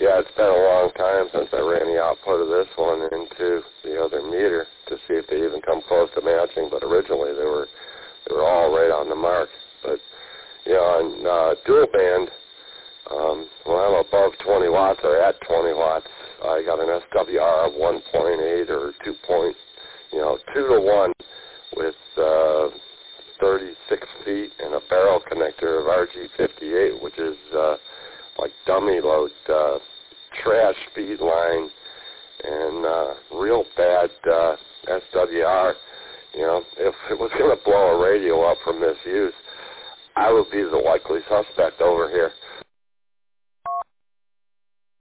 Yeah, it's been a long time since I ran the output of this one into the other meter to see if they even come close to matching. But originally they were all right on the mark. But on dual band, when I'm above 20 watts or at 20 watts, I got an SWR of 1.8 or 2 to 1 with 36 feet and a barrel connector of RG58, which is like dummy load trash feed line and real bad SWR. If it was going to blow a radio up from misuse, I would be the likely suspect over here.